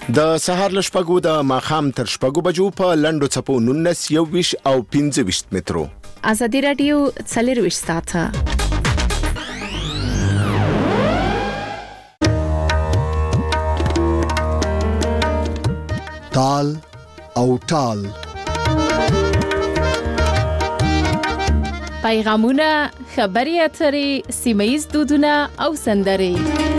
د سهار له شپږو د ماښام تر شپږو بجو په لنډو څپو 19 21 او 25 مترو. ازادي رادیو 24 ساعته. تال او ټال پیغامونه، خبري اترې، سیمه‌ییز دودونه او سندرې.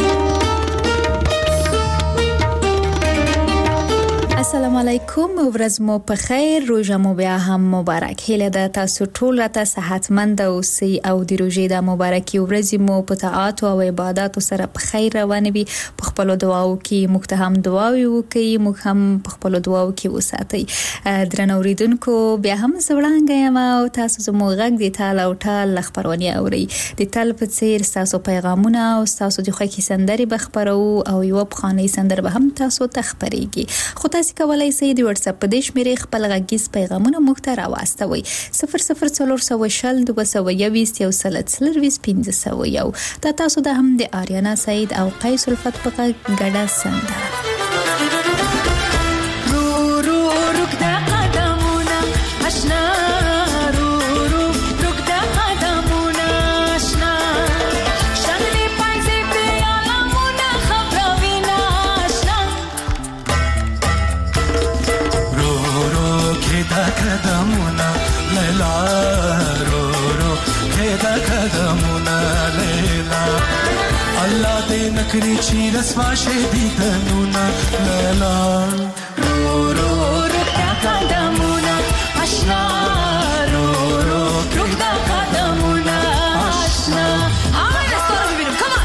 السلام علیکم، ورځ مو په خیر، روژه مو بیا هم مبارک. هیله ده تاسو ټول راته صحتمند اوسئ او د روژې د مبارکي ورځې مو په طاعات او عبادت سره په خیر روانه وي. په خپل دعاو کې موږ ته هم دعاوي وکړئ، موږ هم په خپل دعاو کې وساتئ. درنو اوریدونکو، بیا هم زوړانګه یم او تاسو زموږ غږ د تال او ټال خبرونه اورئ. د تل په څیر تاسو پیغامونه او تاسو د خوښي سندري بخبرو او یو بخاني سندر به هم تاسو ته خبريږي. خو تاسو کولای شئ د واتس اپ په دې شمیرې خپل غږیز پیغامونه موږ ته راوستوئ. 00420 221 1501. دا تاسو د هم د آریانا سعید او قیس الفت په ګډه سندره. نکری چی رسوا شدی تنونا لیلا رو رو رک دا قدمونا اشنا رو رو رک دا قدمونا اشنا. آمین دستا رو ببینم، کمان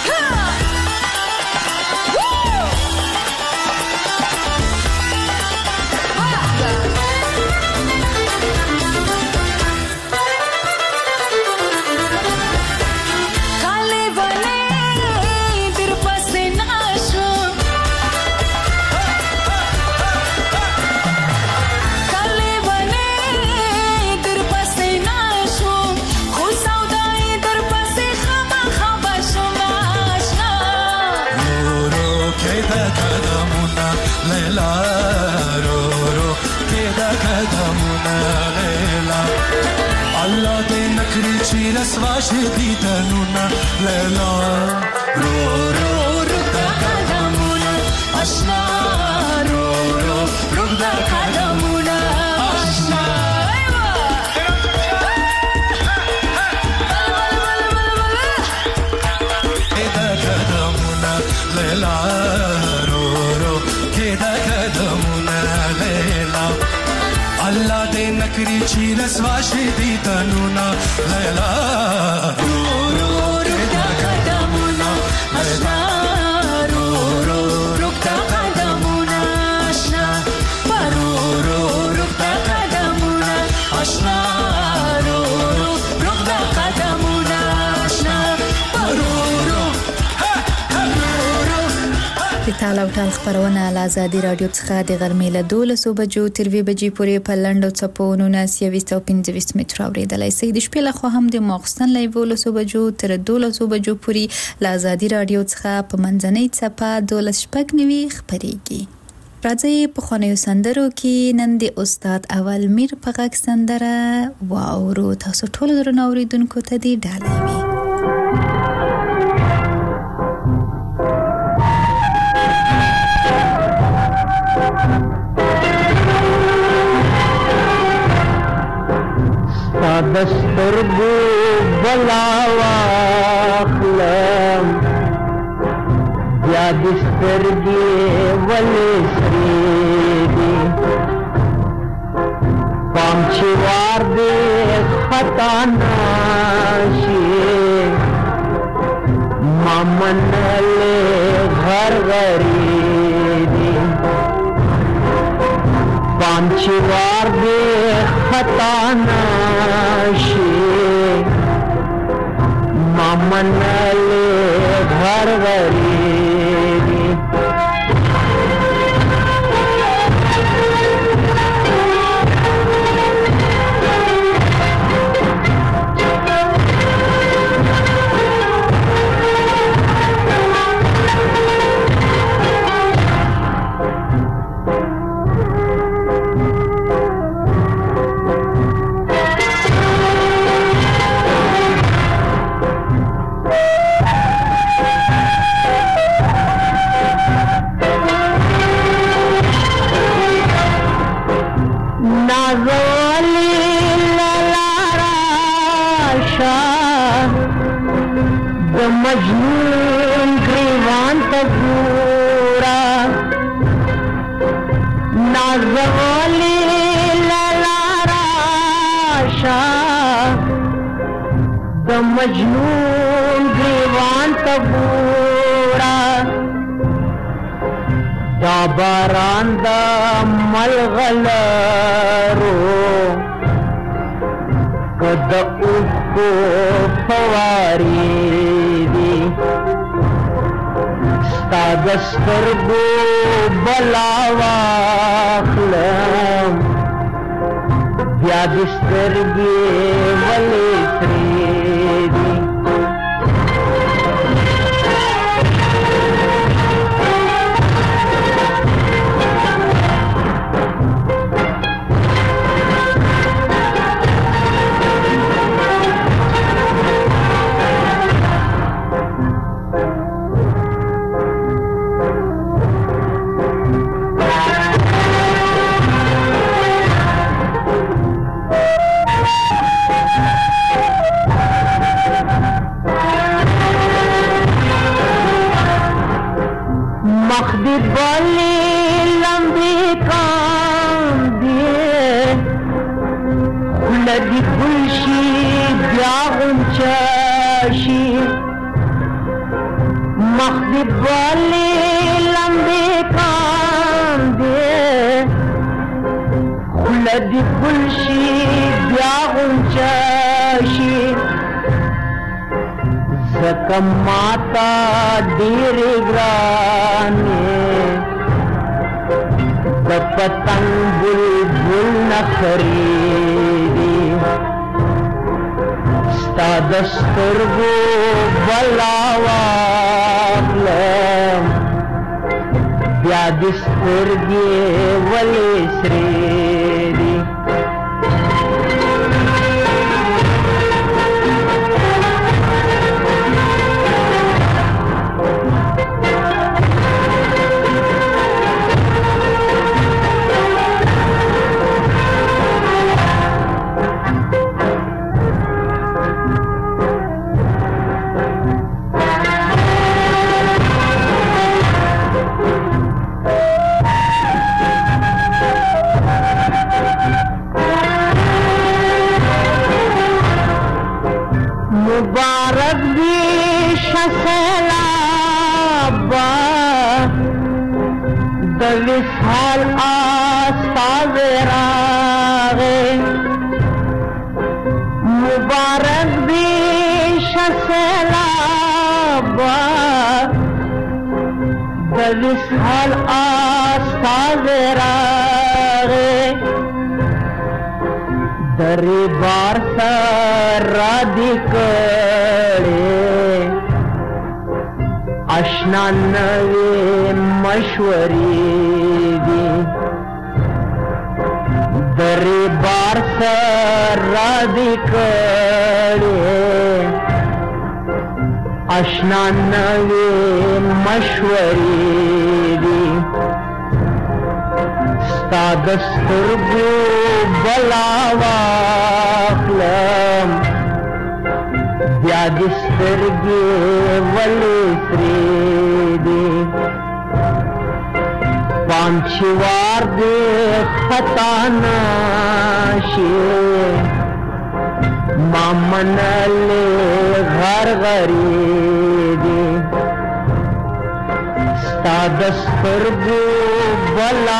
رسوا شدی تنونا لیلا رو رو رک دا قدمونا اشنا رو رو رک دا قدمونا اشنا. دا قدمونا لیلا رو رو که دا قدمونا لیلا الله دې نکری چی رسوا شدی تنونا لیلا رو رو رک دا قدمونا اشنا رو رو رک دا قدمونا اشنا رو رو رک دا قدمونا اشنا رو رو رک دا قدمونا اشنا رو رو د تال او ټال خبرونه له آزادي رادیو څخه د غرمې له 12 بجو تر 2 بجې پورې په لنډو څپو 19 او 25 متر اوریدلای شئ. د شپې له خوا هم د ماخستن له 12 بجو تر 12 بجو پورې له آزادي رادیو څخه په منځنۍ څپه 12 خبريږي. راځي په خونیو سندرو کې نن د استاد اول میر په غږ سندره واورو. تاسو ټول درنو اوریدونکو ته دی ډالۍ وي. دسترګو بلاوا خلم یا دسترګي ولسري پام چې وار دې خطا نشي مامن له غر غريبي پام چې وار دې خطا نشي مامن له غر غريبي مجنون گریوان ته ګوره دا باران د ملغلرو که د اوښکو فوارې دي ستا د سترګو بلا واخلم بیا دې سترګې ولې سرې دي مخدی بلی لمبی کاندی خلدی گلشی بیا غنچشی مخدی بلی لمبی کاندی خلدی گلشی بیا غنچشی زکه ماتا ډېرې ګرانې د پتنګ بلبل نخرې دي ستا د سترګو بلا واخلم بیا دې سترګې ولې سرې دي مبارک دی شسلابا د وصال آستاز راغے مبارک دی شسلابا د وصال آستاز راغے دری بار سر دی کڑے اشنا نوی مشوری دی دری بار سر دی کڑے اشنا نوی مشوری دی ستا د سترګو بلا واخلم بیا دې سترګې ولې سرې دي پام چې وار دې خطا نشي ما منلې غرغرې دي ستا د سترګو بلا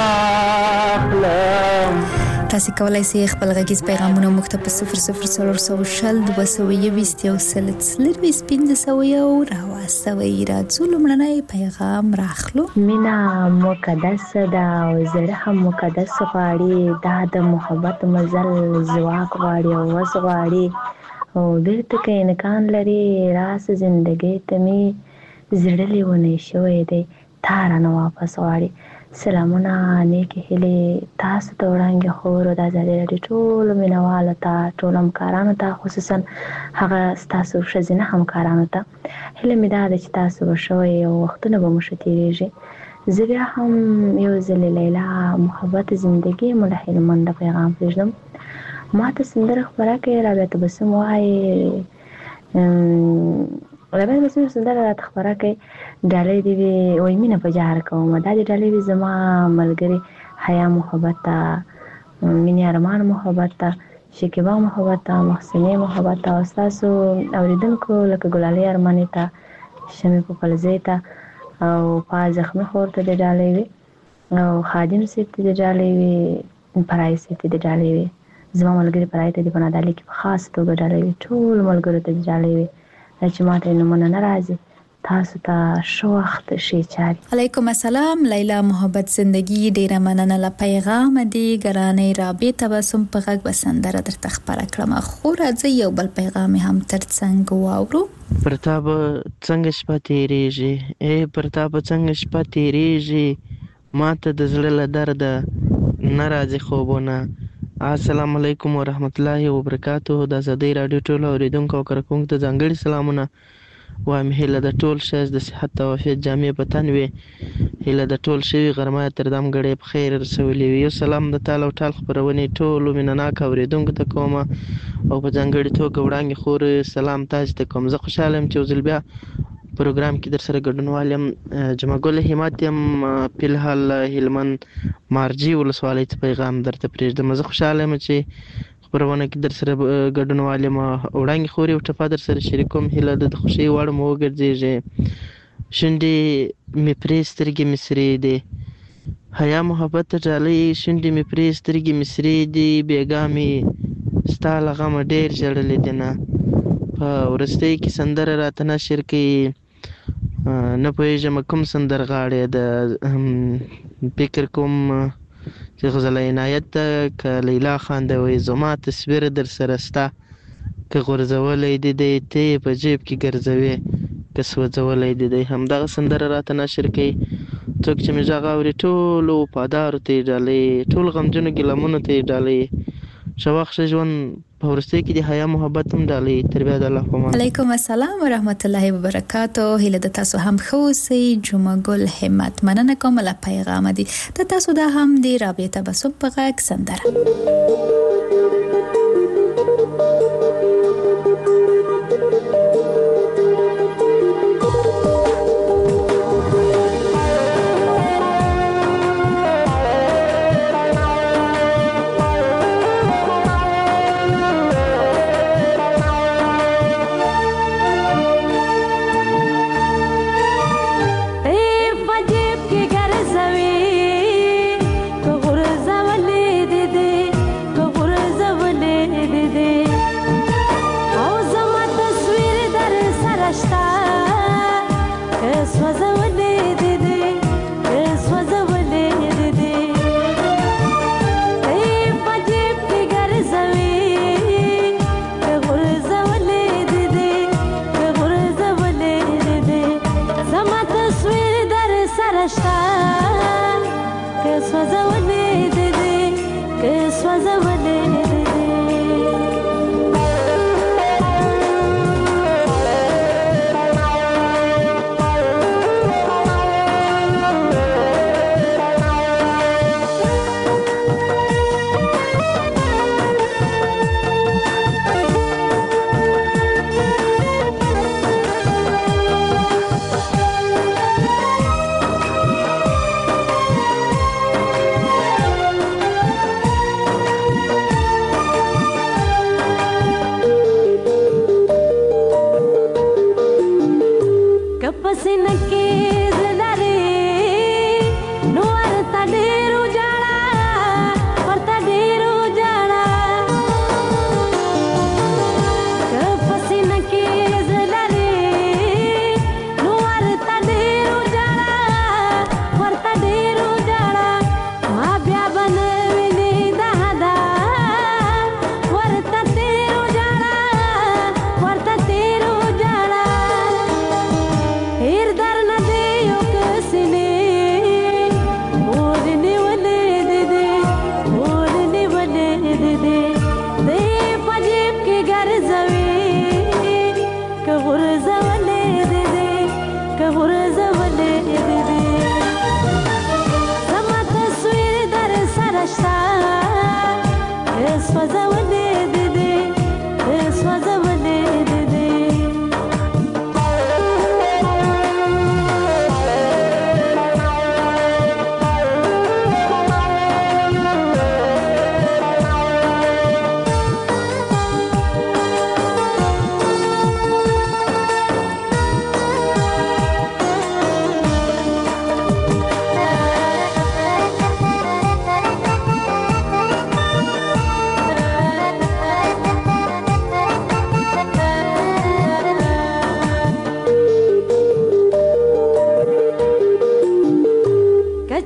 واخلم تاسو کولای شئ خپل غږیز پیغامونه موږ ته په 0040 220 یو سل څلروي 1500 راواستوي. راځو لومړنی پیغام راخلو. مینا مقدس ده او زړه هم مقدس غواړي، دا د محبت مزل ځواک غواړي او وس غواړي او بیرته که امکان لري راس زندګۍ ته مې زړه لیونی شوی دی، تا رانه واپس غواړي. سلامونه نیکې هیلې تاسو ته وړاندې خورو د ازادي راډیو ټولو مینوالو ته، ټولو همکارانو ته، خصوصا هغه ستاسو ښځینه همکارانو ته. هیله مې دا ده چې تاسو به ښه وئ او وختونه به مو ښه تېرېږي. زه بیا هم یو ځلې لیلا محبت زندګي مو له هلمنده پیغام پرېږدم. ما ته سندره خپره کړې، رابعه تبسم وایي رابعه تبسم سندره راته خپره کړې، ډالۍ دې وي وایي مینه په جهر کومه، دا دې ډالۍ وي زما ملګري حیا محبت ته، مینې ارمان محبت ته، شکیبا محبت ته، محسنې محبت ته، او ستاسو اوریدونکو لکه ګلالۍ ارماني ته، شمې پوپلزۍ ته او په زخمي خور ته د ډالۍ وي او خادم صاحب ته د ډالۍ وي، پرای صاحب ته د ډالۍ وي، زما ملګري پرای ته د پنادالۍ کې په خاص توګه ډالۍ وي، ټول ملګرو ته د ډالۍ وي چې ماته یې نومونه نه راځي. تاسو ته ښه وخت، ښې چارې. علیکم السلام. لیلا محبت زندگی ډیره مننه له پیغام دی. ګرانې رابې تبسم په غږ به سندره درته خپره کړم. خو راځئ یو بل پیغام هم ترڅنګ واورو. پر تا به څنګه شپه تېرېږي، پر تا به څنګه شپه تېرېږي، ما ته د زړه له درده نه راځي خوبونه. السلام علیکم ورحمت الله وبرکاتو. د ازادۍ راډیو ټولو اورېدونکو او کارکوونکو ته ځانګړي سلامونه وایم. هیله د ټول ښایست د صحت او عافیت جامې په تن وي. هیله د ټول شوي غرمه تر دم ګړۍ په خیر رسولې وي. یو سلام د تال او ټال خپرونې ټولو مینهناک اورېدونکو ته کوم او په ځانګړې توګه وړاندې خور سلام تاسو ته کوم. زه خوشحاله یم چې یو ځل بیا پروګرام کې در سره ګډونوال یم. جمعه ګل همت یم، فلحال هلمند مارجې ولسوالۍ ته پیغام درته پرېږدم. زه خوشحاله یم چې خپرونه کې در سره ګډونوال یم. وړاندې خور یو ټپه در سره شریکوم. هیله ده د خوښۍ وړ مو وګرځېږي. شونډې مې پرې سترګې مې سرې دي، حیا محبت ته ډالۍ. شونډې مې پرې سترګې مې سرې دي، بېګا مې ستا له غمه ډېر ژړلې دي نه. په وروستۍ کې سندره راته نشر کوي، نه پوهېږم کوم سندرغاړی د فکر کوم چې غزل عنایت ته که لیلا خان ده. وایي زما تصویر در سره سته، که غورځولی دې دی ته یې په جیب کې ګرځوې، که سوځولی دې دی. همدغه سندره راته نشر کوي. څوک چې مې غږ اوري ټولو وفادارو ته یې ډالۍ، ټول غمجنو ګیلمونو ته یې ډالۍ. ښه وخت ښه ژوند. په وروستۍ کې د حیا محبت هم ډالۍ. تر بیا د الله په امان. علیکم السلام ورحمت الله وبرکاتو. هیله د تاسو هم ښه اوسئ. جمعه ګل همت مننه کوم له پیغام دی. د تاسو دا هم دی رابې تبسم په غږ سندره. Dar na de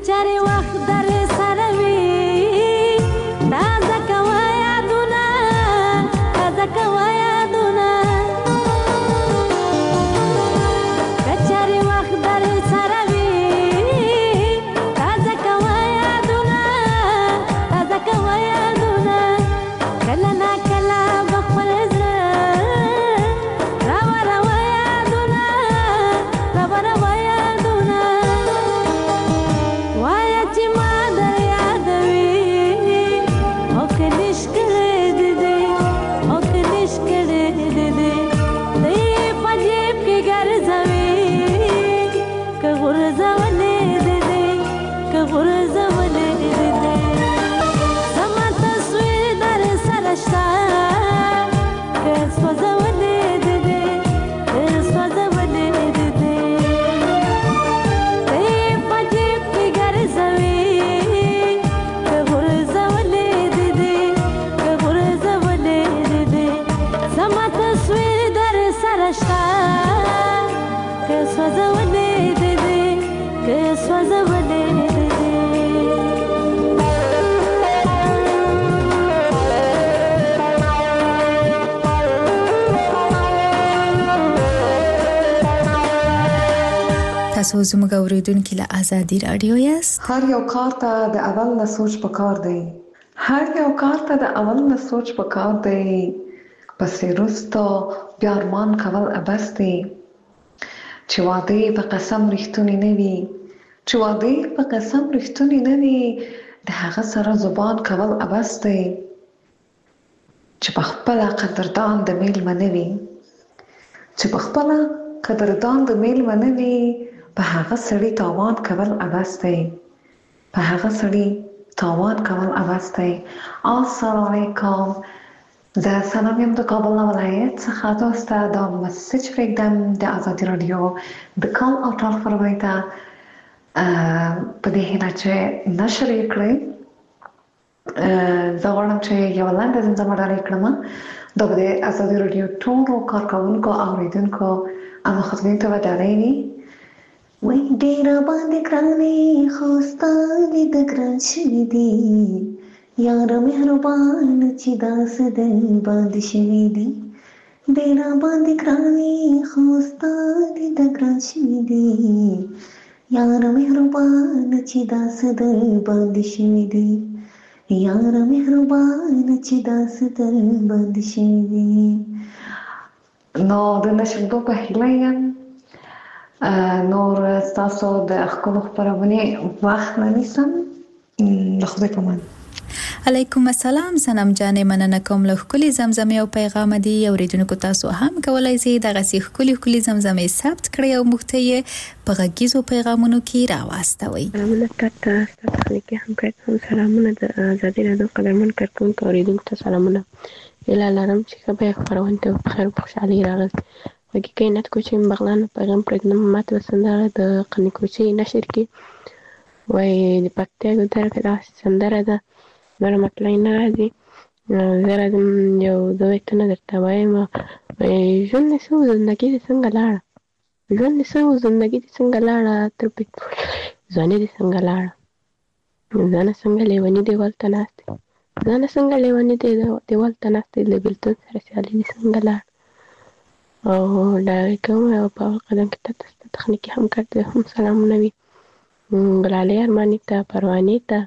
چاري وخت در سره وي تازه کوه یادونه تازه کوه یادونه چاري وخت در سره وي تازه کوه یادونه تازه کوه یادونه کله نا کله بخپل زړه راوړه یادونه راوړه یادونه وایه چې ما در یادوي او که نش کړی دې دې او که نش کړی دې دې دی په جیب کې ګرځوي که غورځولې دې دې که غورځولې دې دې زما تصویر در سره شته که سوځولې دې دې که سوځولې دې دې دی په جیب کې ګرځوي که غورځولې دې دې که غورځولې دې دې زما تصویر در سره شته که سوځولې دې دې که سوځولې دې دې تاسو زموږ اوریدونکو له آزادي رادیو یاست. هر یو کار ته د اول نه سوچ پکار دی. هر یو کار ته د اول نه سوچ پکار دی. پسې وروسته بیا ارمان کول ابس دی. چې واده په قسم رښتونی نه وي، چې واده په قسم رښتونی نه وي، د هغه سره زبان کول ابس دی. چې په خپله قدردان د میلمه نه وي، چې په خپله قدردان د میلمه نه وي، په هغه سړي تاوان کول ابس دی. په هغه سړي تاوان کول ابس دی. السلام علیکم. زه سلام یم د کابل ولایت څخه تاسو ته دا مسیج پرېږدم د ازادي راډیو د کال او ټال خپرونې ته په دې هیله چې نشر یې کړئ. زه غواړم چې یوه لنډه زمزمه ډالۍ کړم. دا به د ازادي راډیو ټولو کارکوونکو او اورېدونکو او مخاطبینو ته به ډالۍ وي. وای ډېره باندې ګرانې خو ستا لید ګران شوي دي، یاره مهربان چې داسې در باندې شوي دي. ډېره باندې ګرانې خو ستا لید ګران شوي دي، یاره مهربان چې داسې در باندې شوي دي، یاره مهربان چې داسې در باندې شوي دي. نو د نشردو په هیله یم نور ستاسو د ښکلو خپرونې وخت نه نیسم. د خدای په امان. علیکم السلام. سنم جانې مننه کوم له ښکلې زمزمې او پیغام دي. اوریدونکو تاسو هم کولای شئ دغه ښکلې زمزمې ثبت کړئ او موږ ته یې په غږیزو پیغامونو کې راواستوئ. سلامونه تاسو تخنیکي همکارانو، سلامونه د آزادي راډیو قدرمن کارکوونکو اوریدونکو ته سلامونه. هیله لرم چې ښه به خپرونې ته په خیر او خوشحالۍ راغلاست. وږي کائنات کوچۍ بغلان پیغام پرېږدم. ماته به سندره د قني کوچۍ نشر کې وایي د پکتیا ګودره کې داسې سندره ده نوره مطلعې نه راځي. زه راځم یو دوه بیتونه درته وایم. ژوند دې څه و زندګي دې څنګه لاړه، ژوند دې څه و زندګي دې څنګه لاړه، تر ځواني دې څنګه لاړه، ځانه څنګه لیوني دیوال ته ناست دی، ځانه څنګه لیوني دیوال ته ناست دی، له بېلتون سره سیالي دې څنګه لاړه. او ډالۍ کوم او په اول قدم کې تاسو ته تخنیکي همکار ته هم سلامونه وي. ګلالۍ ارماني ته، پروانې ته،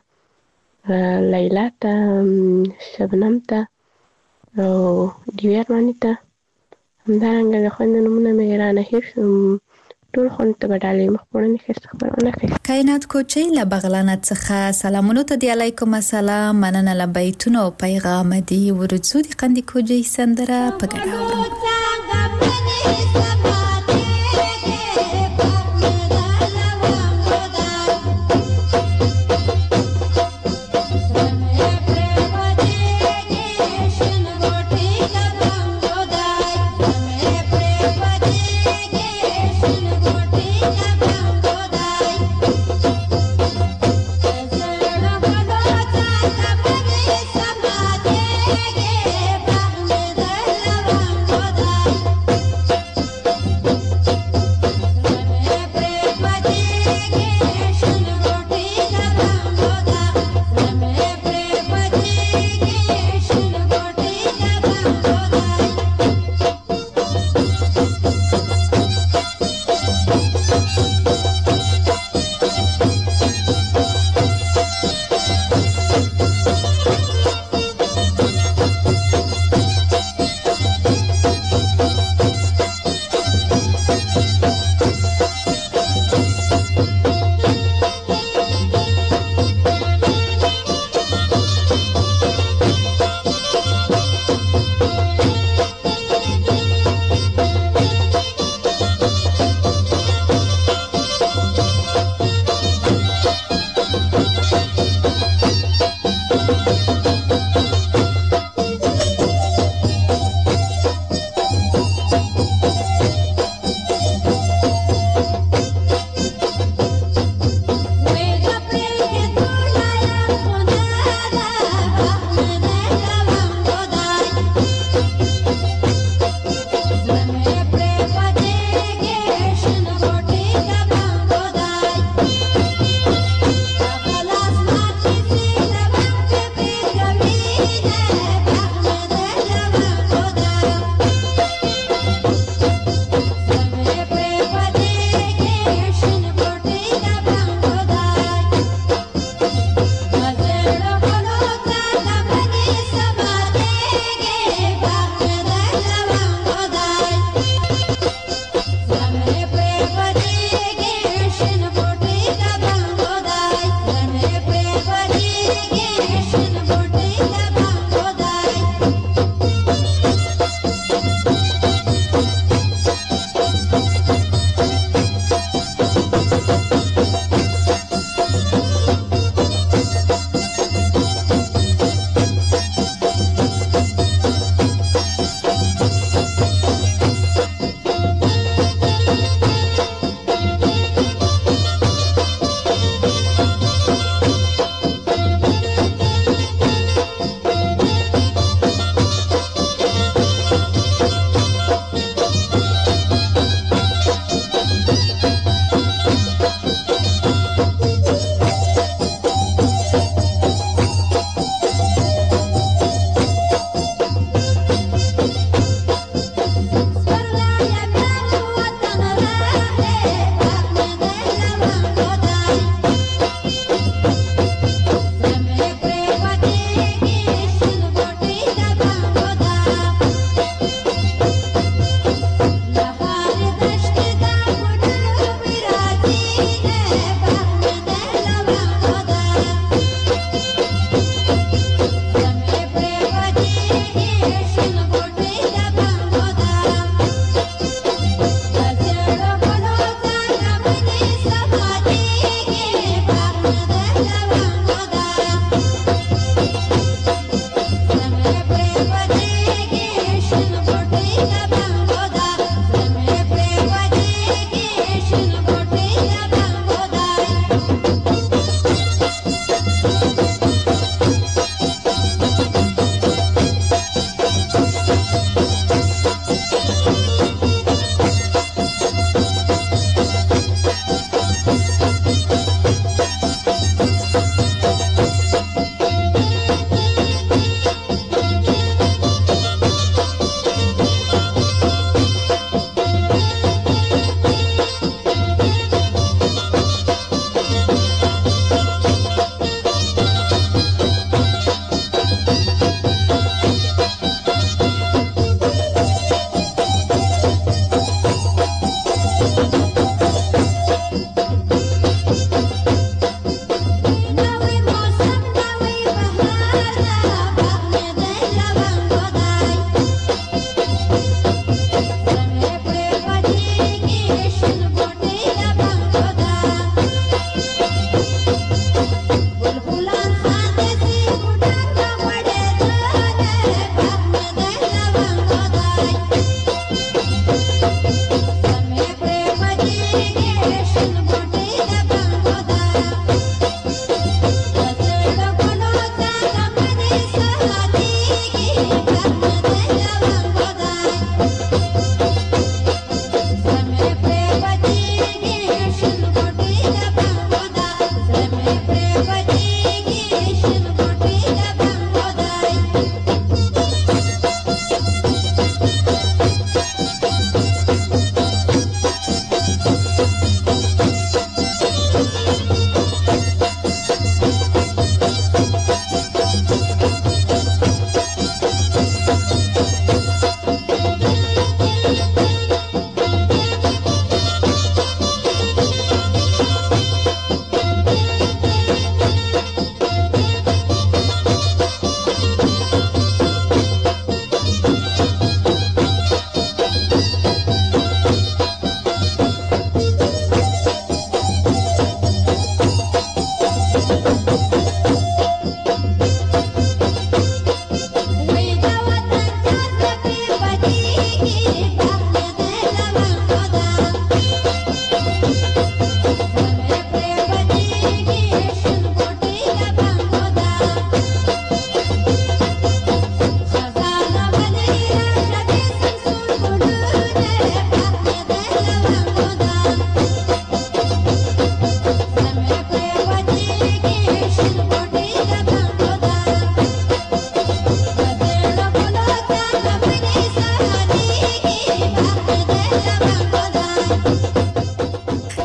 لیلا ته، شبنم ته او ډیوي ارماني ته. همدارنګه د خویندو نومونه مې رانه هېر شو. ټول خویندو ته به ډالۍ مخپوړنې ښایسته خپرونه کوي. کائنات کوچۍ له بغلانه څخه سلامونو ته دی. علیکم السلام. مننه له بیتونو او پیغام دي. ورځو د قندي کوچۍ سندره په ګډه اورو.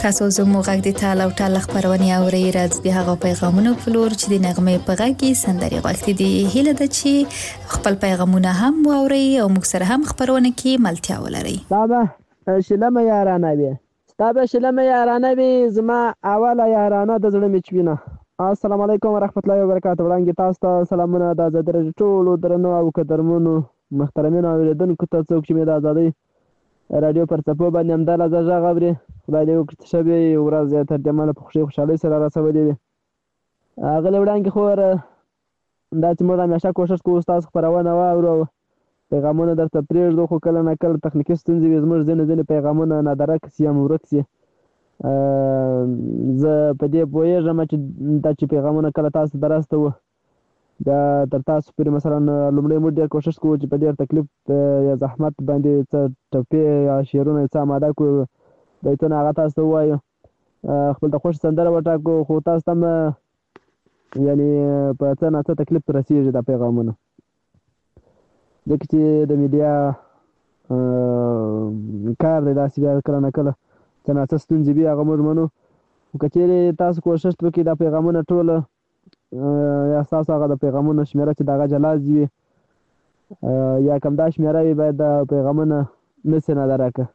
تاسو زموږ غږ د تال او ټال خبرونه اورئ. راځي د هغه پیغامونو په لور چې د نغمې په غږ کې سندري غوښتي دي. هیله ده چې خپل پیغامونه هم واورئ او موږ سره هم خبرونه کې ملتیا ولرئ. بابا شلمه یارانه وي ستابه شلمه یارانه وي زما اوله یارانه د زړه میچوینه. السلام علیکم ورحمت الله وبرکاته. وړاندې تاسو ته سلامونه د آزادۍ رادیو ټولو درنو او قدرمنو محترمینو اوریدونکو ته څوک چې مې د آزادۍ رادیو پر څپو باندې همدغه غږ اوري. خدای دې وکړي چې شبې ورځ یې تر جماله په خوشحالۍ سره راسولې وي. هغه وړاندې خو دا چې موږ همیشه کوشش کوو ستاسو خپرونه واورو پیغامونه درته پرېږدو خو کله نه کله تخنیکي ستونزې وي زموږ ځینې پیغامونه نادرک سي یا ورک سي. زه په دې پوهېږم چې پیغامونه کله تاسو ته راسته وو بیا تر تاسو پورې مثلا لومړی موږ ډېر کوشش کوو چې په ډېر تکلیف یا زحمت باندې څه ټپې یا شعرونه څه اماده کړو بیتونه هغه تاسو ته ووایو خپل د خوښ سندره وټاکو خو تاسو ته هم یعنې په څه نه څه تکلیف رسېږي دا پیغامونه ځکه چې د میډیا کار دی داسې بیا کله نه کله څه نه څه ستونزې وي هغه موږ منو خو که چېرې تاسو کوشش وکړئ دا پیغامونه ټوله یا ستاسو هغه د پیغامونو شمېره چې د هغه جلا وي یا کم دا شمېره وي باید دا پیغامونه نسي نادرکه.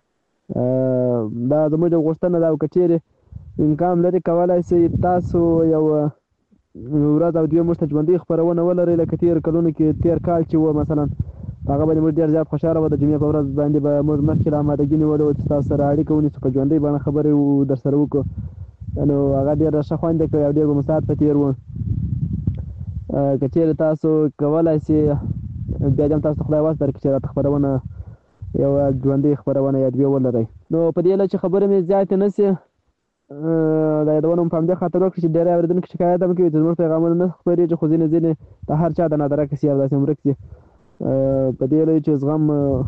دا زموږ د غوښتنه ده او که چېرې امکان لري کولی شئ تاسو یو ورځ او دوې موږ ته ژوندۍ خپرونه ولرئ لکه تېر کلونو کې تېر کال چې و مثلا هغه باندې موږ ډېر زیات خوشحاله وو. د جمعې په ورځ باندې به موږ مخکې له امادګي نیولې وه چې تاسو سره اړیکه ونیسو په ژوندۍ بڼه خبرې در سره وکړو نو هغه ډېره ښه خوند یې کړی او ډېر به مو ساعت په تېر و. که چېرې تاسو کولی شئ بیا دې هم تاسو ته خدای وس درکړي چې راته خپرونه یوه ژوندۍ خپرونه یا دوې ولرئ. نو په دې هیله چې خبرې مې زیاتې نه سي دا یادونه مو په همدې خاطر وکړي چې ډېری اورېدونکي شکایت هم کوي چې زموږ پیغامونه نه خپرېږي خو ځینې د هر چا د نادرکه سي او داسې ورک سي. په دې هیله چې زغم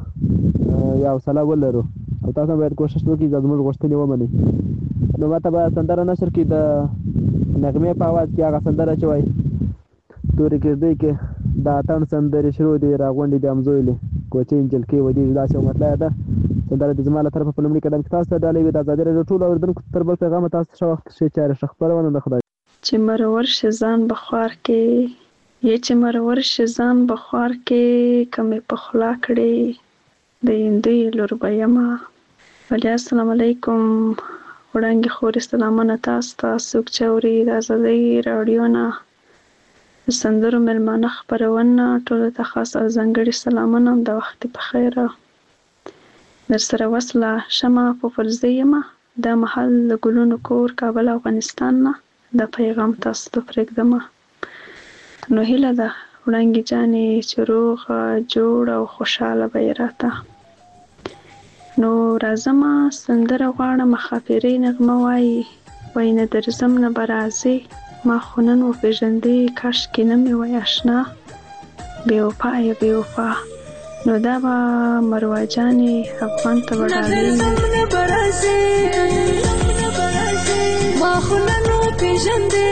یا حوصله ولرو او تاسو هم باید کوشش وکړئ چې زموږ غوښتنې ومنئ. نو ماته به سندره نشر کړي د نغمې په اواز کې هغه سندره چې وایي تورې کېږدۍ کې د اتڼ سندرې شروع دي راغونډې دي همزویلې کوچۍ نجلکۍ ودېږي داسې یو مطلع ده. سندره د زما له طرفه په لومړي قدم کې تاسو ته ډالۍ وي د ازادۍ راډیو ټولو اورېدونکو تر بل پیغامه تاسو ښه وخت ښې چارې ښه خپرونه د خدای چې مرور شه ځان بخوار کې چې مرور شه ځان بخوار کې کمې په خوله کړې د هندوی لور به یمه. ولی السلام علیکم وړانګې خورې سلامونه تاسو ته څوک چې اوري د ازادۍ راډیو نه د سندرو مېلمانه خپرونه ټولو ته خاص او ځانګړي سلامونه د وخت په خیر در سره وصله شمه پوپلزۍ یمه دا محل د ګلونو کور کابل افغانستان نه دا پیغام تاسو ته پرېږدمه. نو هیله ده وړانګې جانې چې روغ جوړ او خوشحاله به یې راته. نو راځمه سندره غواړم ښاپېرۍ نغمه وایي نه درځم نه به راځې ما خو نن وپېژندې کاشکې نه مې وای اشنا بې وفا یا بې وفا. نو دا به مروه جانې افغان ته به ډالۍ ما خو نن وپېژندې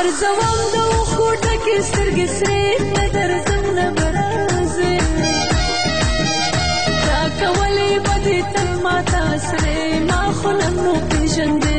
ارزوم د اوښکو ډکې سترګې سرې نه درځم نه به راځې راکولې به دې تل ماته سرې ما خو نن نو پېژندې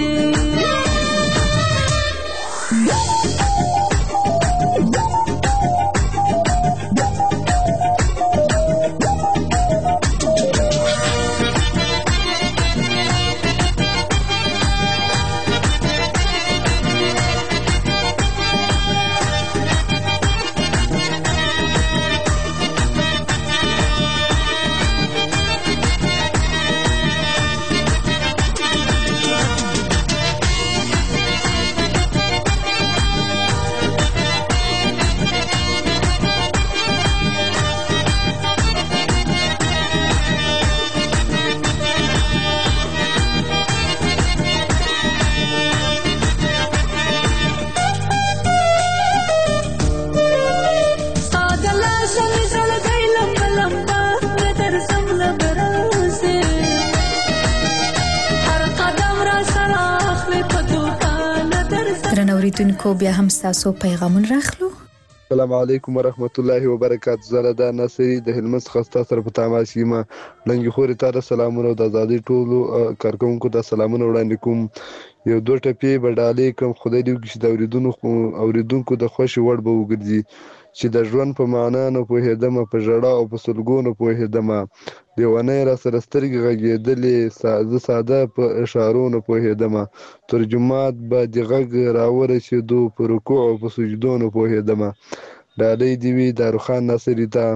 اوریدونکو بیا هم ستاسو پیغامون راخلو. السلام علیکم ورحمت الله وبرکاته. زه دا ناصری د هلمند څخه ستاسو سره په تماس یم. لنګي خوري ته سلامونه د آزادۍ ټولو کارکونکو ته سلامونه وړاندې کوم. یو دوه ټپې بډالې کوم خدای دې وکړي چې د اوریدونکو د خوښي وړ به وګرځي چې د ژوند په معنا نه پوهېدم په ژړا او په سلګو نه پوهېدم لیونی را سره سترګې غږېدلې زه ساده په اشارو نه پوهېدم ترجمات به د غږ راورسېدو په رکوع او په سجدو نه پوهېدم. ډالۍ دې وي داروخان ناصري ته،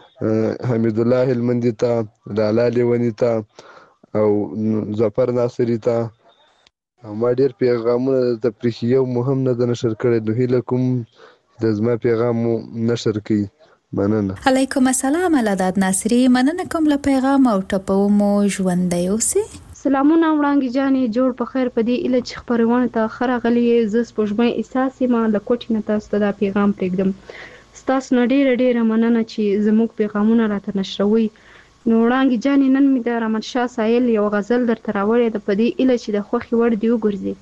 حمید الله هلمندي ته، لالا لیوني ته او ظفر ناصري ته. ما ډېر پیغامونه د پریښي یو مهم نه د نشر کړی نو هیله کوم د زما پیغام مو نشر کړي. مننه. علیکم السلام علادات ناصری. مننه کوم له پیغام او ټپو مو ژوندی اوسئ. سلامونه وړانګې جانې جوړ په خیر په دې ایله چې خپرونه ته ښه راغلې. زه سپوږمۍ احساس یم له کوټې نه تاسو ته دا پیغام پرېږدم. ستاسو نه ډېره مننه چې زموږ پیغامونه راته نشروئ. نو وړانګې جانې نن مې د رحمت شاه سایل یو غزل درته راوړې ده په دې ایله چې د خوښې وړ دې وګرځي.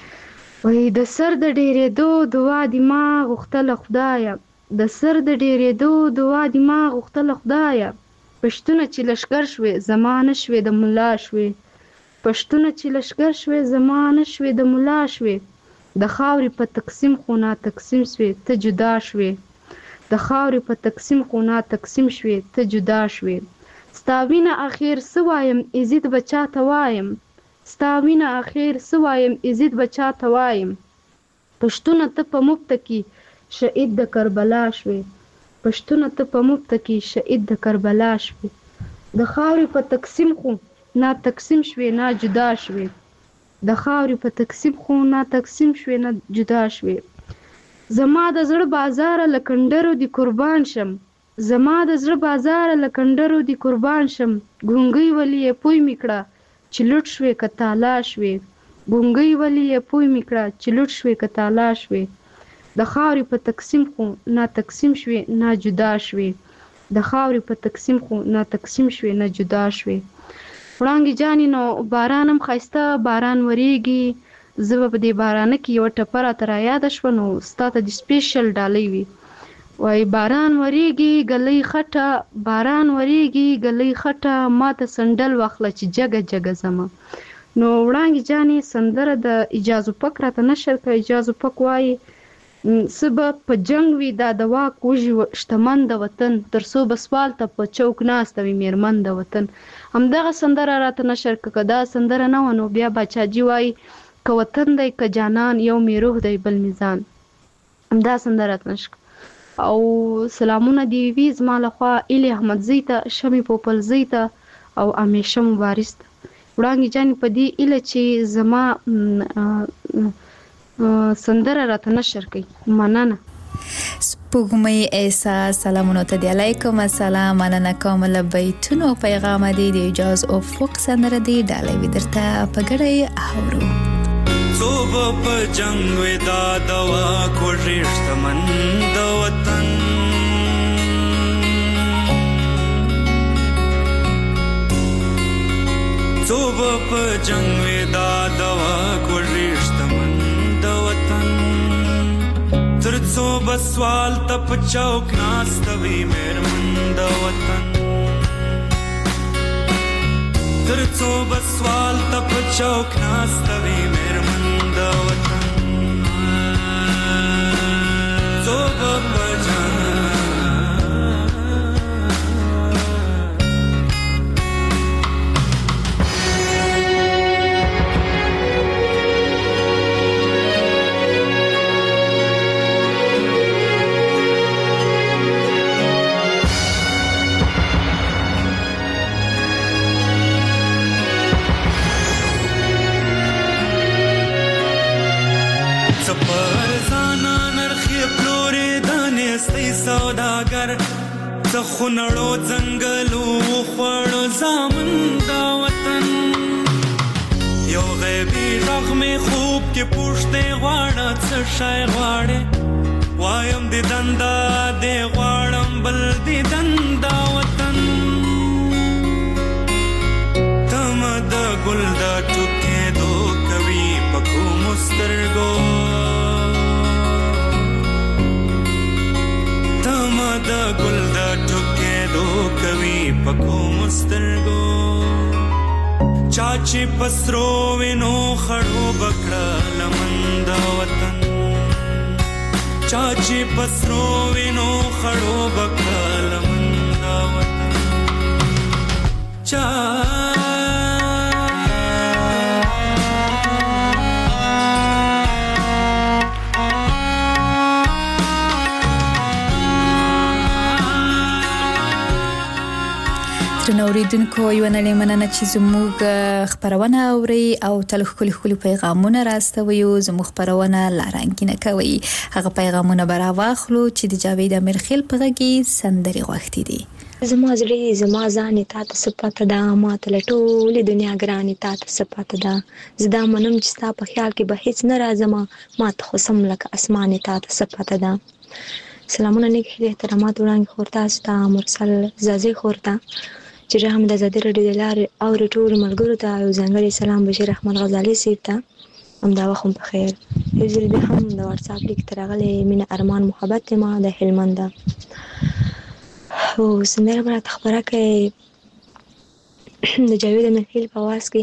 وای د سر د ډېرېدو دعا دې ما غوښتله خدایه، د سر د ډېرېدو دعا دې ما غوښتله خدایه، پښتونه چې لښکر شوې زما نه شوې د ملا شوې، پښتونه چې لښکر شوې زما نه شوې د ملا شوې، د خاورې په تقسیم خو نا تقسیم شوې ته جدا شوې، د خاورې په تقسیم خو نا تقسیم شوې ته جدا شوې. ستا وینه اخیر څه وایم عزت به چاته وایم، ستا وینه اخیر څه وایم عزت به چاته وایم، پښتونه ته په مفته کې شهید د کربلا شوې، پښتونه ته په مفته کې شهید د کربلا شوې، د خاورې په تقسیم خو نا تقسیم شوې نا جدا شوې، د خاورې په تقسیم خو نا تقسیم شوې نا جدا شوې. زما د زړه بازار لکندرو دی قربان شم، زما د زړه بازار لکندرو دی قربان شم، ګونګي ولی پوی میکړه چې لوټ شوې کتالا شوې، ګونګي ولی پوی میکړه چې لوټ شوې کتالا شوې، د خاورې په تقسیم خو نا تقسیم شوې نا جدا شوې، د خاورې په تقسیم خو نا تقسیم شوې نا جدا شوې. وړانګې جانې نو باران هم ښایسته باران وریږي، زه به په دې بارانه کې یوه ټپه راته رایاده شوه نو ستا ته د سپیشل ډالۍ وي. وای باران وریږي ګلۍ خټه، باران وریږي ګلۍ خټه، ما ته سندل واخله چې جګه جګه ځمه. نو وړانګې جانې سندره د اجازو پک راته نشر کړه. اجازو پک وایي څه به په جنګ وي دا د واک وږي شتمن د وطن، تر څو به سوال ته په چوک ناسته وي میرمن د وطن. همدغه سندره راته نشر کړه. که دا سندره نه وه نو بیا باچاجي وایي که وطن دی که جانان یو مې روح دی بل میزان. همدا سندره راته نشر کړه. او سلامونه دی وي زما لخوا ایلي احمدزۍ ته، شمې پوپلزۍ ته او امیشه مبارز ته. وړانګې جانې په دې ایله چې زما سندره راته نشر کوي. مننه. سپوږمۍ احساس سلامونه ته دی. علیکم السلام. مننه کوم له بیتونو پیغام دی د اجاز افق سندره دی ډالۍ وي درته په ګډه اورو. صوب په جنگ وې دا دوا کوږي شتمن د وطن، صوب په جنگ وې دا دوا کوږي شتمن د وطن، څو بسوال ته په چوک ناستوي مېرمن د وطن تر څو بسوال ته په چوک ناستوي مېرمن د وطن څو به په سوداگر څه خونړو ځنګلو خوړو زامن دا وطن یو غیبي غږ مې خوب کې پوښتې غواړه څه شی غواړې وایم د دندا دې غواړم بل د دندا وطن تمه د ګل د ټوکېدو کوي په کومو سترګو د ګل د ټوکېدو کوي په کومو سترګو چا چې په سرو وینو خړوبه کړه لمن د وطن چا چې په سرو وینو خړوبه کړه لمن د وطن چا نوریدونکو یو نه لمننه چې زموږ خبرونه اوري او تل خپل پیغامونه راستوي او زموږ خبرونه لارنګینه کوي هغه پیغامونه برا واخلو چې د جاوید امیرخیل په غږی سندري غوښتي دي زما زړه زما ځان ته صفات ده ما ته ټول دنیا ګرانه ته صفات ده زدا منم چې تا په خیال کې به هیڅ نه راځم ما ته خصم لکه اسمان ته صفات ده سلامونه نیک احترامات وړاندې خورتا ستا مرسل زازي خورتا چې رحم د زادي رډي د لارې او ټول ملګرو ته یو ځانګړی سلام بشیر احمد غزالی سیب ته هم دا وخت په خیر یو ځل به هم د واتس اپ لیک ترغلې مين ارمان محبت ما د هلمند او سندره برات خبره کوي د جاوید امیرخیل په واس کې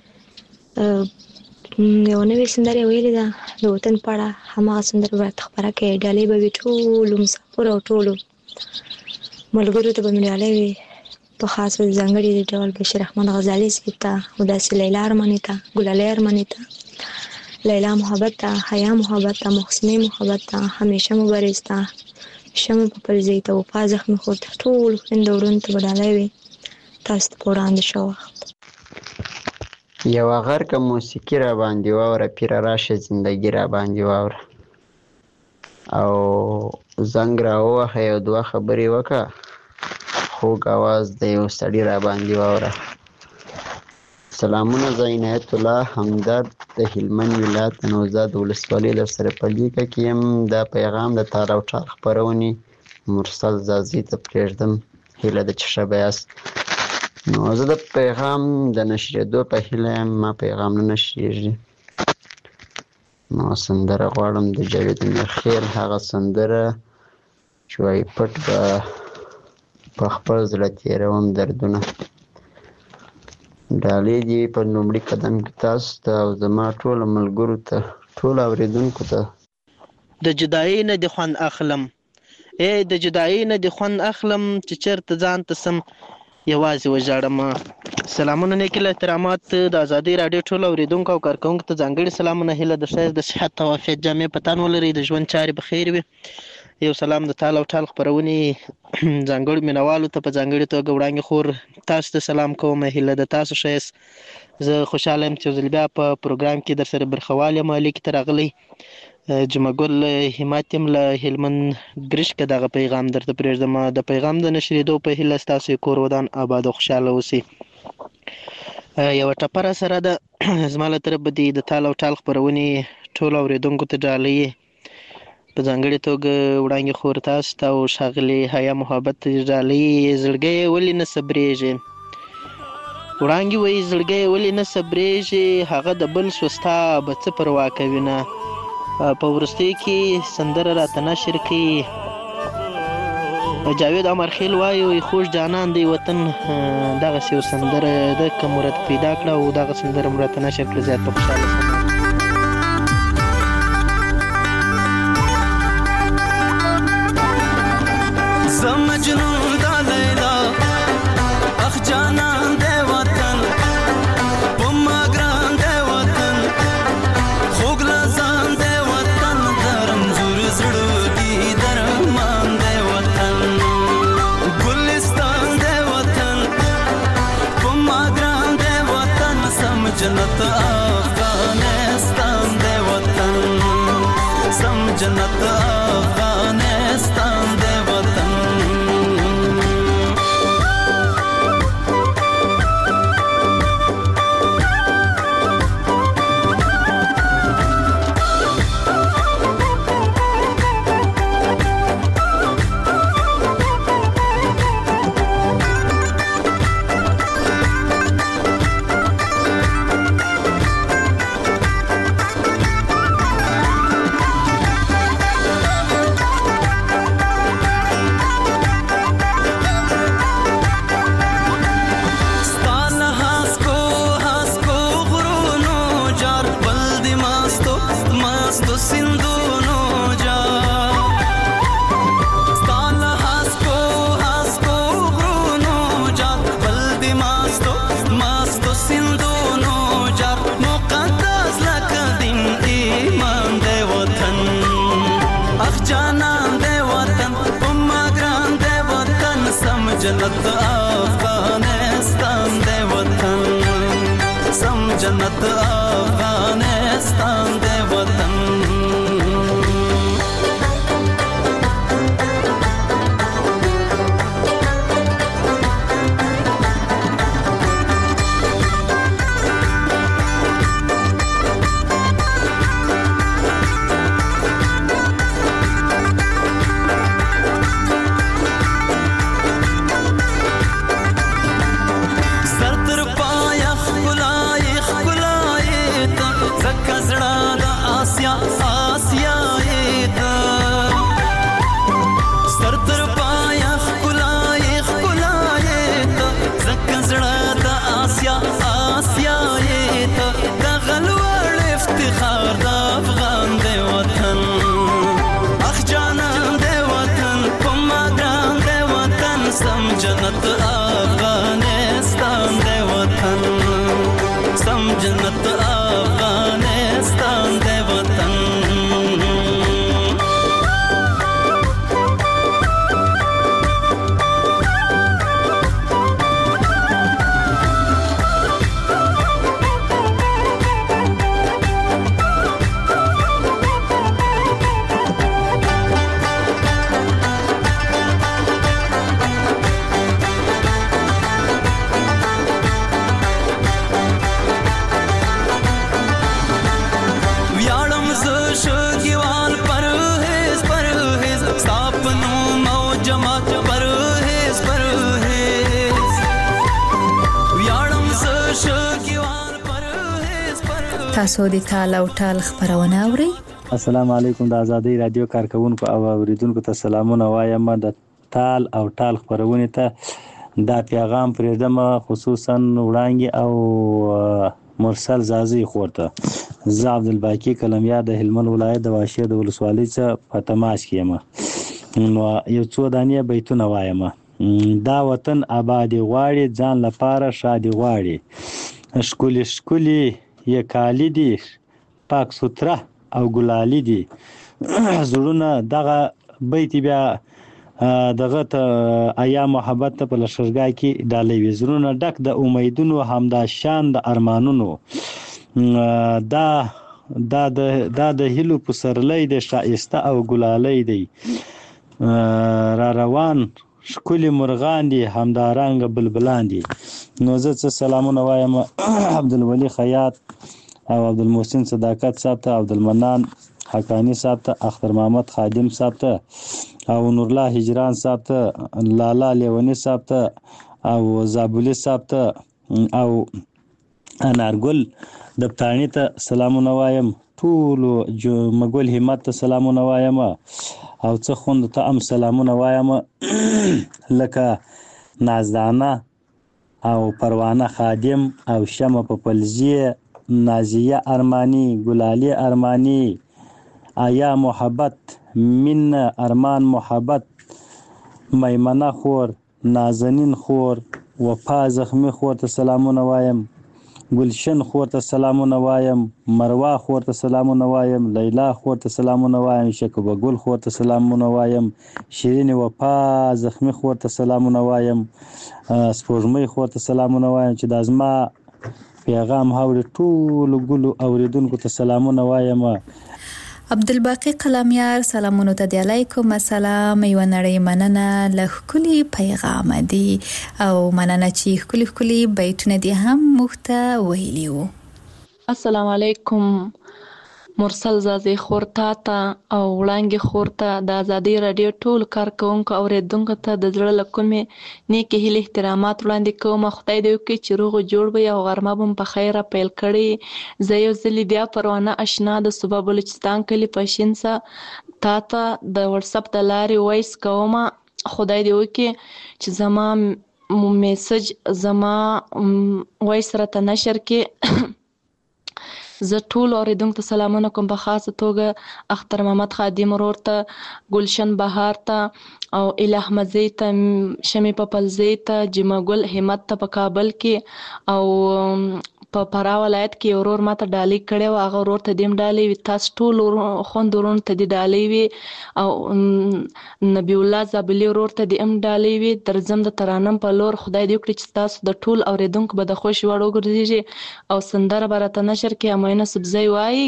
یو نوې سندره ویلې ده د وطن په اړه همغه سندره برات خبره کوي ډالې به ټول مسافر او ټول ملګرو ته به مړاله وي په خاص ځانګړي ډول بشیر احمد غزالی سپیتا مداسه لیلا ارمانیتا ګلاله ارمانیتا لیلا محبت ته حیا محبت ته محسنه محبت ته همیشه مبارزتا شمه په پرځیته او په زخم خورت ټول خوندورون ته بدلای وي تاسو په وړاندې شو وخت یو غر که موسیقي را باندې واوره پیر راشه زندگی را باندې واوره او زنګ را ووهه یو دوه خبرې وکړه خوږ اواز د یو سړي را باندې واوره سلامونه زه عنایت الله همدرد د هلمند ولایت د نوزاد ولسوالۍ در سره په لیکه کې یم دا پیغام د تال او ټال خپرونې مرسل زازي ته پرېږدم هیله ده چې ښه به یاست نو زه د پیغام د نشرېدو په هیله یم ما پیغام نه نشرېږي نو سندره غواړم د جاوید امیرخیل هغه سندره چې وایي پټ به په خپل زړه تېروم دردونه ډالۍ دي په لومړي قدم کې تاسو ته او زما ټولو ملګرو ته ټولو اورېدونکو ته د جدایۍ نه د خوند اخلم د جدایۍ نه د خوند اخلم چې چېرته ځان ته سم یوازې وژاړم سلامونه نیک احترامات د ازادۍ راډیو ټولو اورېدونکو او کارکوونکو ته ځانګړي سلامونه هیله د خیر د صحت او عافیت جامې په تن ولرئ د ژوند چارې به خیر وي یو سلام د تال او ټال خپرونې ځانګړو مینوالو ته په ځانګړې توګه وړاندې خور تاسو ته سلام کوم هیله د تاسو ښه یاست زه خوشحاله یم چې یو ځل بیا په پروګرام کې در سره برخوال یم لیکې ته راغلی جمعه ګل همت یم له هلمند برشکه دغه پیغام درته پرېږدم د پیغام د نشرېدو په هیله ستاسو کور ودان آباد او خوشحاله اوسئ یوه ټپره سره ده زما له طرفه دې د تال او ټال خپرونې ټولو اورېدونکو ته ډالۍ په ځانګړې توګه وړاندې خور تاسو ته او ښاغلې حیا محبت ډالۍ زړګی ولې نه صبرېږي وړاندې وایي زړګی ولې نه صبرېږي هغه د بل سوستا به څه پروا کوي نه په وروستیو کې سندره راته نشر کړي جاوید امرخیل وایي خوش جانان دی وطن دغسې یو سندره ده که مو راته پیدا کړه او دغه سندره مو راته نشر کړه زیات په خوشحاله شم زه مجنون دا لیلا اخ جانان دی وطن په ما ګران دی وطن خوږ لزان دی وطن د رنځور زړه کې درمان دی وطن ګلستان دی وطن په ما ګران دی وطن سم جنت افغانستان دی وطن سم جنت افغانستان دی وطن جنت افغانستان دی وطن سم جنت افغانستان دی وطن جنت افغانستان دی وطن سم جنت افغانستان دی وطن تاسو د تال او ټال خبرونه اورئ. السلام علیکم د ازادۍ رادیو کارکونکو او اوریدونکو ته سلامونه وایم. د تال او ټال خبرونه ته دا پیغام پرېږدم خصوصا وړاندې او مرسل زازي خورته. زه عبدالباقي کلمیار د هلمند ولایت د واشیر د ولسوالۍ څخه په تماس کې یم. نو یو څو دانې بیتونه وایم. دا وطن آبادي غواړي ځان لپاره شادي غواړي ښکلي ښکلي یې کالي دي پاک سوتره او ګلالي دي زړونه دغه بیت بیا دغه ته ایا محبت په لشرګا کې ډالې وي زړونه ډک د امیدونو همدا شان د ارمانونو دا د هیلو پسرلی د شایسته او ګلالي دی را روان شکل مرغان دي همدارنګ بلبلان دي. نو زه څه سلامونه وایم عبدالولي خیاط او عبدالمحسن صداقت صاحب ته، عبدالمنان حقانی صاحب ته، اختر محمد خادم صاحب ته او نورالله هجران صاحب ته، لالا لیونی صاحب ته او زابلی صاحب ته او انارګل دپتانی ته سلامونه وایم. ټولو مګل همت ته سلامونه وایم او څه خوند ته هم سلامونه وایم لکه نازدانه او پروانه خادم او شمع پپلزی نازیه ارمانی گلالی ارمانی آیا محبت من ارمان محبت میمنه خور نازنین خور وفا زخمی خور ته سلامونه وایم گلشن خور ته سلامونه وایم مروه خور ته سلامونه وایم لیلا خور ته سلامونه وایم شکوبه گل خور ته سلامونه وایم شیرین وفا زخمی خور ته سلامونه وایم سپوږمۍ خور ته سلامونه وایم چې د زما پیغام هاوري ټولو ګلو اوریدونکو ته سلامونه وایم. عبدالباقی قلمیار سلامونو ته دی علیکم السلام یو نړۍ مننه له ښکلي پیغام دی او مننه چې ښکلي بیتونه دي هم موږ ته ویلي وو. السلام علیکم مرسل زازی خور تا ته او وړانګې خور ته د ازادۍ راډیو ټول کارکوونکو اوریدونکو ته د زړه له کومې نیکې هیلې احترامات وړاندې کوم. خدای دې وکړي چې روغ جوړ وي او غرمه به په خیره پیل کړي. زه یو ځلې بیا پروانه اشنا د صوبه بلوچستان کلي پشینسه تا ته د واتساپ د لارې وایس کوم. خدای دې وکړي چې زما میسج زما وایس راته نشر کې زه ټول اوریدونکو ته سلامونه کوم، په خاصه توګه اختر محمد خادم ورور ته، ګلشن بهار ته او اله مزی ته، شمع پپلزی ته، جمع ګل همت ته په کابل کې او په فراه ولایت کې ورور ماته ډالۍ کړې وه، هغه ورور ته دې هم ډالۍ وي. تاسو ټول خویندو وروڼو ته دې ډالۍ وي او نبی الله زابلي ورور ته دې هم ډالۍ وي. درځم د ترانم په لور. خدای دې وکړي چې تاسو د ټول اوریدونکو به د خوښې وړ وګرځېږي او سندره به راته نشر کړي. امینه سبزی وایي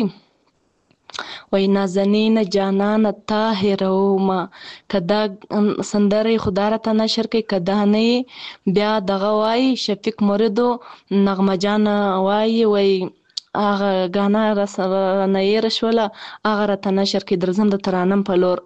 وای نازنین جانان تا هیرومه، که دا سندرې خدا راته نشر کوي، که دا نه بیا دغه وایي شفیق موریدو نغمه جان وایي وای هغه ګانا رانه هېره شوله هغه راته نشر کوي. درځم د ترانم په لور.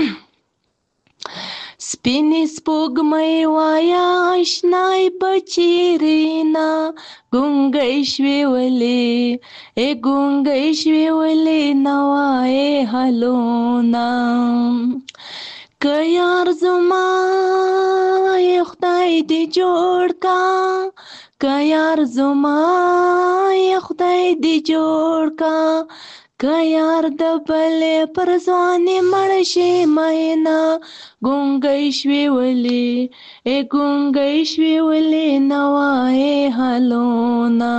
سپینې سپوږمۍ وایه اشنای بچیرینا ګونګۍ شوې ولې ګونګۍ شوې ولې نه وایې هلونه، که یار زما یې خدای دې جوړ کا، که یار زما یې خدای دې جوړ کا، که یار د بلې پر ځوانې مړ شي مینا ګونګۍ شوې ولې ګونګۍ شوې ولې نه وایې هلونه،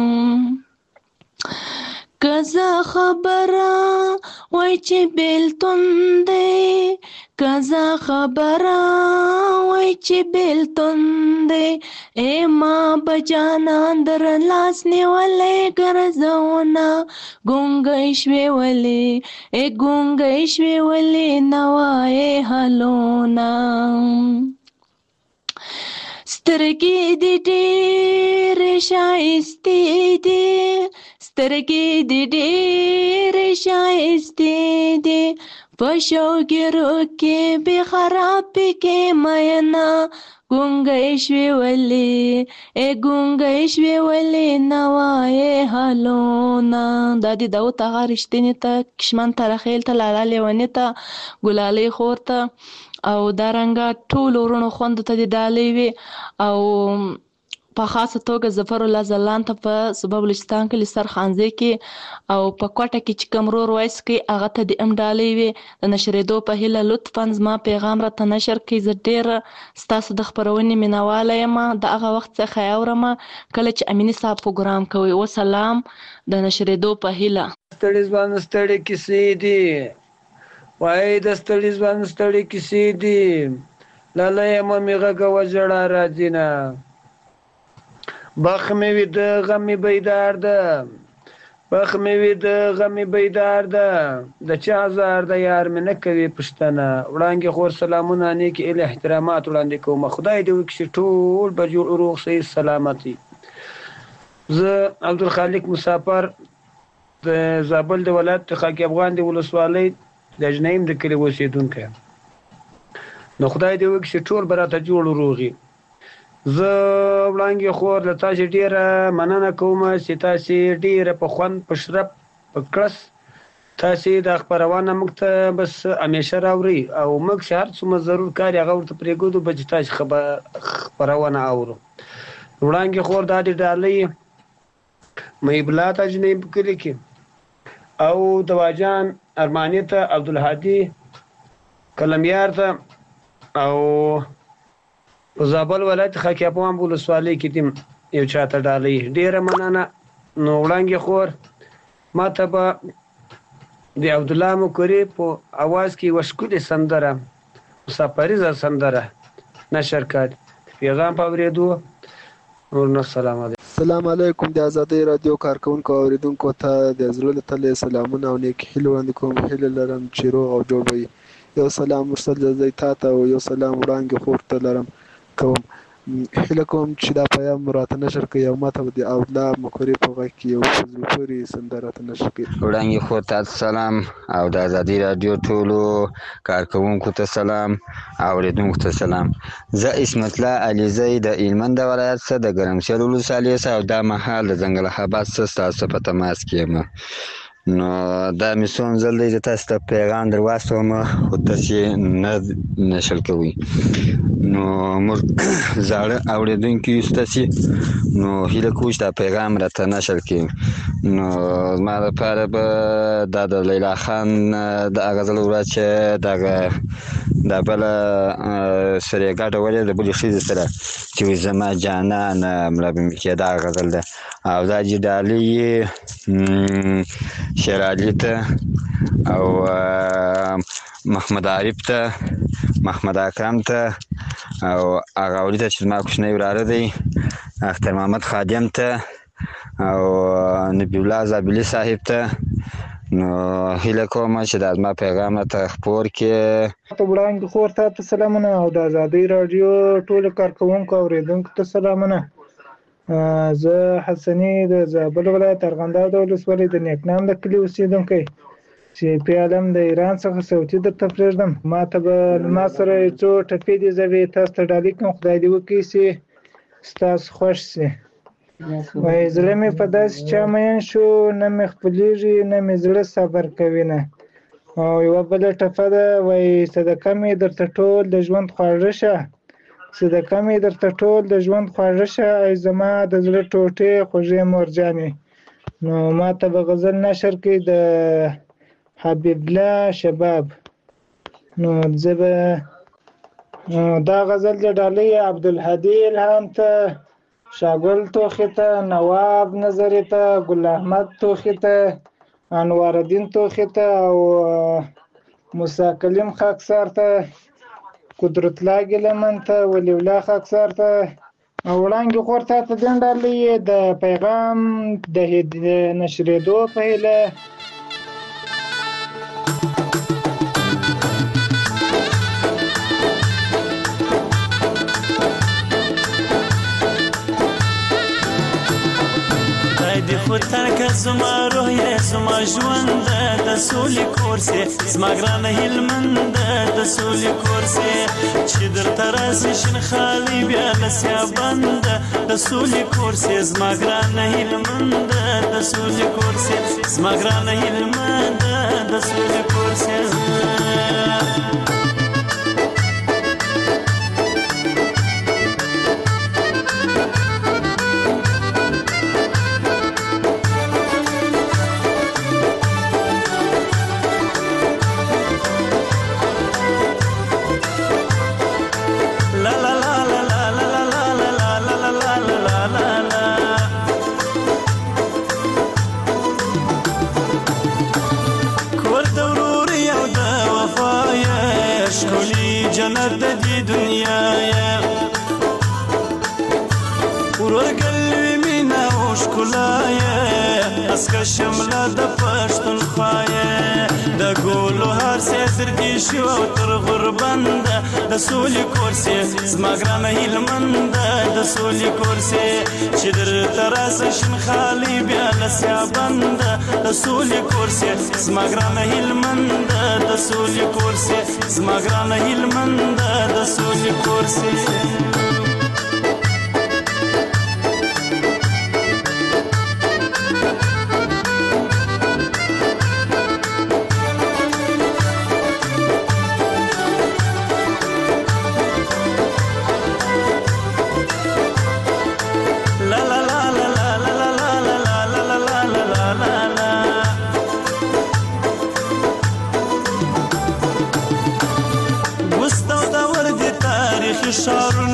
که زه خبره وای چې بیلتون دی، که زه خبره وای چې بیلتون دی، ما به جانان در لاس نیولی ګرځونه ګونګۍ شوې ولې ګونګۍ شوې ولې نه وایې هلونه، سترګې دې ډېرې ښایستې دي، سترګې دې ډېرې ښایستې دي، په شوګیرو کې بې خرابې کې مینا ګونګۍ شوې ولې ګونګۍ شوې ولې نه وایې هلونه. دا دې داود هغه رښتینې ته، کشمن ترخیل ته، لالا لیوني ته، ګلالۍ خور ته او دارنګه ټولو وروڼو خویندو ته دې ډالۍ وي او په خاصه توګه ظفر الله ځلان ته په صوبه بلوچستان کلي سرخانزۍ کې او په کوټه کې چې کوم ورور وایس کوي هغه ته دې هم ډالۍ وي. د نشرېدو په هیله لطفا زما پیغام راته نشر کړئ. زه ډېره ستاسو د خپرونې مینهواله یم، د هغه وخت څخه یې اورم کله چې امیني صاحب پروګرام کوي. وسلام، د نشرېدو په هیله. ستړي ځوان ستړي کیسې دي، وایي د ستړي ځوان ستړي کیسې دي، لاله یم مې غږوه ژړا راځي نه، بخ مې وي د غمې بیدار ده، بخ مې وي د غمې بیدار ده، د چا زار ده یار مې نه کوي پوښتنه. وړانګې خور سلامونه نیکې هیلې احترامات وړاندې کوم. خدای دې وکړي چې ټول به جوړ روغ صحیح سلامت وي. زه عبدالخالق مسافر د زابل د ولایت د خاک افغان د ولسوالۍ د اجنیم د کلي اوسېدونکی یم. نو خدای دې وکړي چې ټول به راته جوړ روغ وي. زه وړانګې خور له تاسې ډېره مننه کوم چې تاسې ډېره په خوند، په شرف، په کړس تاسې دا خپرونه موږ ته بس همیشه راوړئ او موږ چې هر څومره ضرور کار یې هغه ورته پرېږدو به چې تاسې خپرونه اورو. وړانګې خور دا د ډالۍ محب الله تاجنۍ په کلي کې او دواجان ارماني ته عبدالهادي کلمیار ته او په زابل ولایت خاکی ابوام ولسوالۍ کې دیم یو چاته ډالۍ. ډېره مننه. نو وړانګې خور ما ته به د عبدالله مکري په اواز کې یوه ښکلې سندره مسافریزه سندره نشر کړ. پیغام په اورېدو نور نو سلام علیکم. السلام علیکم. د ازادۍ رادیو کارکونکو او اوریدونکو ته د زړه له تله سلامونه او نیک هیلې وړاندې کوم. هیله لرم چې روغ او جوړ به وي. یو سلام مرسل زازۍ تا ته او یو سلام وړانګې خور ته لرم کوم. هیله کوم چې دا پیام راته نشر کړي او ما ته د عبدالله مکري په غږ کې یو په زړه پورې سندره راته نشر کړي. وړانګې خور ته سلام او د ازادۍ رادیو ټولو کارکوونکو ته سلام او اوریدونکو ته سلام. زه اسمت الله علیزی د هلمند ولایت څخه د ګرمسیر ولسوالۍ څخه او دا مهال د ځنګل آباد څخه ستاسو په تماس کې یم. نو دا مې څو ځل دی چې تاسو ته پیغام در واستوم خو تاسې نه نشل کوئ. نو موږ زاړه اورېدونکي یو ستاسې نو هیله کوو چې دا پیغام راته نشر کړي. نو زما لپاره به دا د لیلا خان د هغه ځل ورځ چې دغه دا بله سره یې ګډه ولې د بلې ښځې سره چې وایي زما جانانه مړه به مې کېده هغه غزل ده. او دا چې ډالۍ یې شیرعلي ته او محمد عارف ته محمد اکرم ته او هغه اولي ته چې زما کوچنی وراره دی اختر محمد خادم ته او نبی الله زابلي صاحب ته. نو هیله کوم چې دا زما پیغام راته خپور کړې. وړانګې خور ته سلامونه او د ازادۍ راډیو ټولو کارکوونکو او اورېدونکو ته سلامونه. زه حسني د زابل ولایت ارغنداب د ولسوالۍ د نیکنام د کلي اوسېدونکی چې پیالم د ایران څخه صوتي درته پرېږدم. ما ته به ما سره یو څو ټپې دي زه به یې تاسو ته ډالۍ کوم. خدای دې وکړي چې ستاسو خوښ شي. وایي زړه مې په داسې چا مین شو نه مې خپلېږي نه مې زړه صبر کوي نه. او یوه بله ټپه ده وایي صدقه مې درته ټول د ژوند خواږه شه صدقه مې درته ټول د ژوند خواږه شه ای زما د زړه ټوټې خوږې مورجانې. نو ما ته به غزل نشر کړي د حبیب الله شباب. نو زه به دا غزل د ډالۍ عبدالهادي الهام ته شاګل توخي ته نواب نظري ته ګل احمد توخي ته انوار الدین توخي ته او موسی کلیم خاکسار ته قدرت الله ګلمن ته ولی الله خاکسار ته او وړانګې خور ته دین ډالۍ د پیغام د نشرېدو په هیله. خو ترکه زما روح یې زما ژوند د سولې کور سې زما ګرانه هلمند د سولې کور سې چې درته راسي شین خالي بیا لسیا بند د سولې کور سې زما ګرانه هلمند د سولې کور سې زما ګرانه هلمند د سولې کور سې. جنت د دې دنیا یا ورور قلبي مینا او ښکلا یا اسکه شمله د پښتونخوا یا د ګلو هر څه تر دې شو او تر غربند د سولې کور سې زما ګرانه هلمند د سولې کور سې چې درته راسه شین خالي بیا لسیا بند د سولې کور سې زما ګرانه هلمند د سولې کور سې زما ګرانه هلمند د سولې کور سې.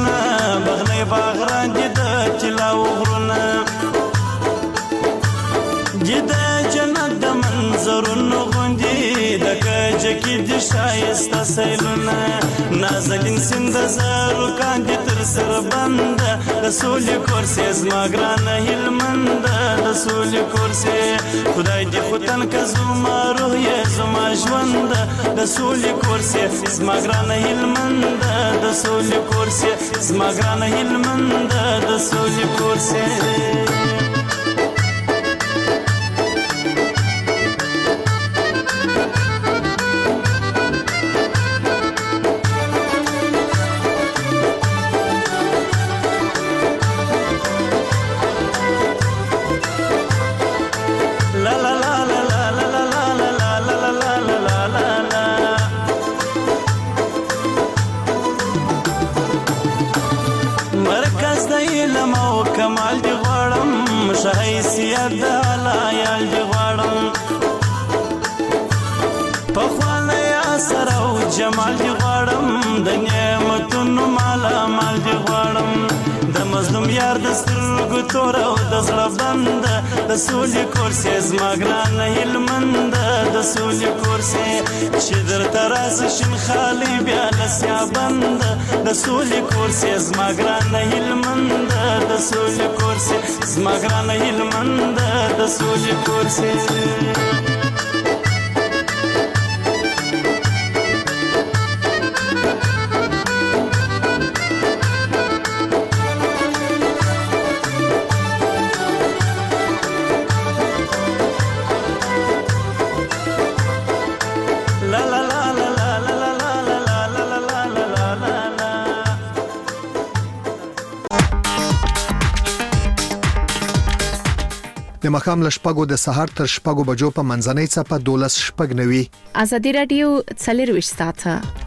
ګلونه بغلې باغران دي د طلاو غرونه د جنت د منظرونو غوندې د کجه کې د ښایسته سیلونه نازنین سیند د زرو کاندي تر سر بنده د سولې کورسې زما ګرانه هلمنده د سولې کورسې خدای دې خو تنکه زما روح یې زما ژونده د سولې کورسې زما ګرانه هلمنده د سولې کورسې زما ګرانه هلمنده د سولې کورسې کمال دی غواړم شایسیت د علایال دی غواړم پخوانه یا سره او جمال دی غواړم د نعمتونو مالا مال دی غواړم د مظلوم یار د سترګو تور او د زړه بنده د سولې کورسې زما ګرانه هلمنده د سولې کورسې چې درته راسي شین خالي بیا لسیا بنده د سولې کورسې زما ګرانه هلمنده د سولې کورسې زما ګرانه هلمنده د سولې کورسې د مخام له شپږو د سهار تر شپږو بجو په منځنۍ څپه 12:09 ازادي رادیو 24 ساعته